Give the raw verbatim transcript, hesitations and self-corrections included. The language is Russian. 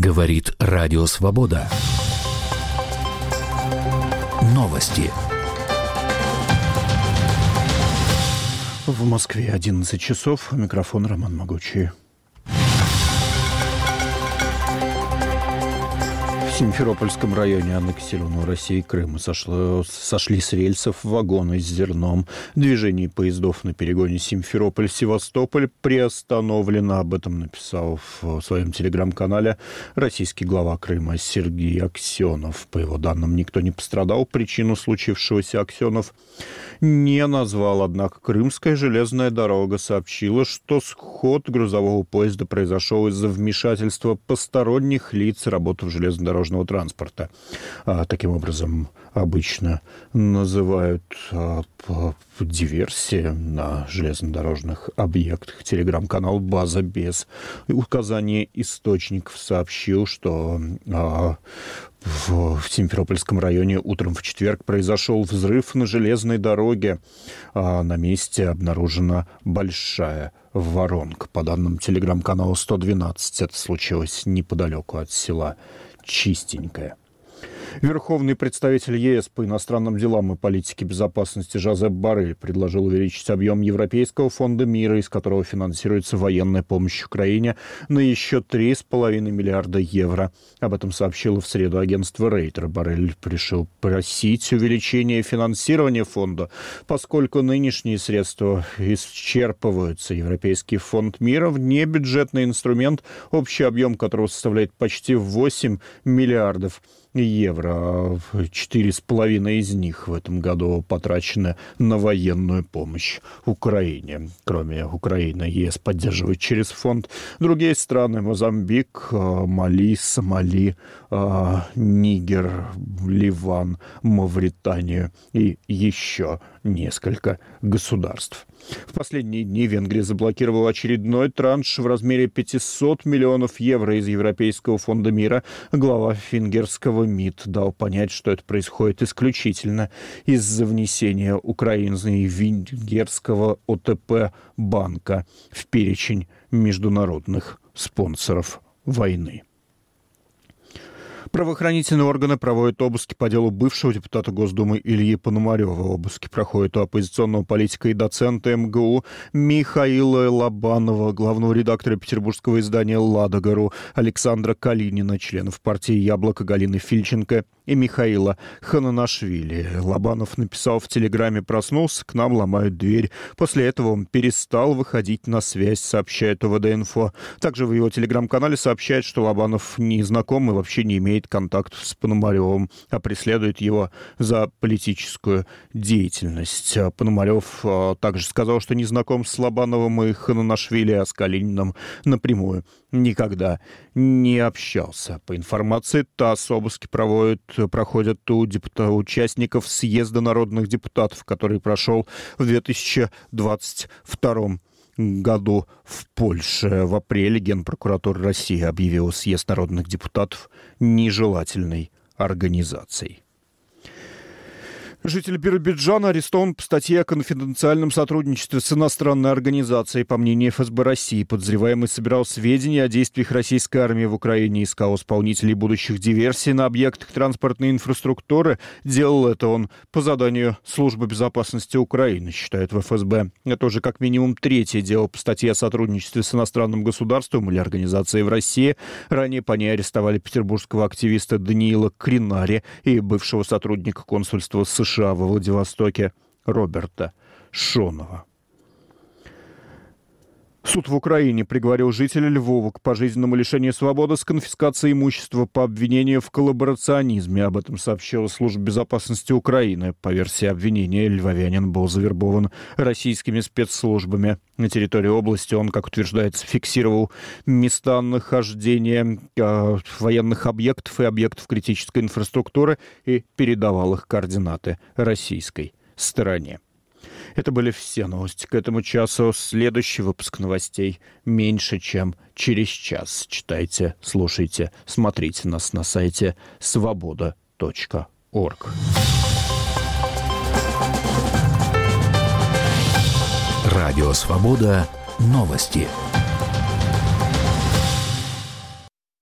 Говорит Радио Свобода. Новости. В Москве одиннадцать часов. Микрофон Роман Могучий. В Симферопольском районе аннексированного Россией Крыма сошло, сошли с рельсов вагоны с зерном. Движение поездов на перегоне Симферополь-Севастополь приостановлено. Об этом написал в своем телеграм-канале российский глава Крыма Сергей Аксенов. По его данным, никто не пострадал. Причину случившегося Аксенов не назвал. Однако Крымская железная дорога сообщила, что сход грузового поезда произошел из-за вмешательства посторонних лиц, работав железнодорожного транспорта. А, таким образом, обычно называют а, диверсии на железнодорожных объектах. Телеграм-канал «База без указания источников» сообщил, что а, в, в Симферопольском районе утром в четверг произошел взрыв на железной дороге. А, на месте обнаружена большая воронка. По данным телеграм-канала сто двенадцать, это случилось неподалеку от села Чистенькое. Верховный представитель ЕС по иностранным делам и политике безопасности Жозеп Боррель предложил увеличить объем Европейского фонда мира, из которого финансируется военная помощь Украине, на еще три с половиной миллиарда евро. Об этом сообщило в среду агентство Рейтер. Боррель решил просить увеличения финансирования фонда, поскольку нынешние средства исчерпываются. Европейский фонд мира – внебюджетный инструмент, общий объем которого составляет почти восемь миллиардов евро. Четыре с половиной из них в этом году потрачены на военную помощь Украине. Кроме Украины, ЕС поддерживает через фонд другие страны: Мозамбик, Мали, Сомали, Нигер, Ливан, Мавританию и еще несколько государств. В последние дни Венгрия заблокировала очередной транш в размере пятьсот миллионов евро из Европейского фонда мира. Глава венгерского МИД дал понять, что это происходит исключительно из-за внесения Украины и венгерского ОТП банка в перечень международных спонсоров войны. Правоохранительные органы проводят обыски по делу бывшего депутата Госдумы Ильи Пономарева. Обыски проходят у оппозиционного политика и доцента эм гэ у Михаила Лобанова, главного редактора петербургского издания «Ладога.ру» Александра Калинина, членов партии «Яблоко» Галины Фильченко и Михаила Хананашвили. Лобанов написал в телеграме: «Проснулся, к нам ломают дверь». После этого он перестал выходить на связь, сообщает о вэ дэ инфо. Также в его телеграм-канале сообщает, что Лобанов не знаком и вообще не имеет контактов с Пономаревым, а преследует его за политическую деятельность. Пономарев также сказал, что не знаком с Лобановым и Хананашвили, а с Калининым напрямую никогда не общался. По информации ТАСС, обыски проводят, проходят у депутат, участников съезда народных депутатов, который прошел в две тысячи двадцать втором году в Польше. В апреле Генпрокуратура России объявила съезд народных депутатов нежелательной организацией. Житель Биробиджана арестован по статье о конфиденциальном сотрудничестве с иностранной организацией. По мнению эф эс бэ России, подозреваемый собирал сведения о действиях российской армии в Украине, искал исполнителей будущих диверсий на объектах транспортной инфраструктуры. Делал это он по заданию Службы безопасности Украины, считают в эф эс бэ. Это уже как минимум третье дело по статье о сотрудничестве с иностранным государством или организацией в России. Ранее по ней арестовали петербургского активиста Даниила Кринари и бывшего сотрудника консульства США во Владивостоке Роберта Шонова. Суд в Украине приговорил жителя Львова к пожизненному лишению свободы с конфискацией имущества по обвинению в коллаборационизме. Об этом сообщила Служба безопасности Украины. По версии обвинения, львовянин был завербован российскими спецслужбами. На территории области он, как утверждается, фиксировал места нахождения э, военных объектов и объектов критической инфраструктуры и передавал их координаты российской стороне. Это были все новости к этому часу. Следующий выпуск новостей меньше, чем через час. Читайте, слушайте, смотрите нас на сайте свобода точка орг. Радио «Свобода». Новости.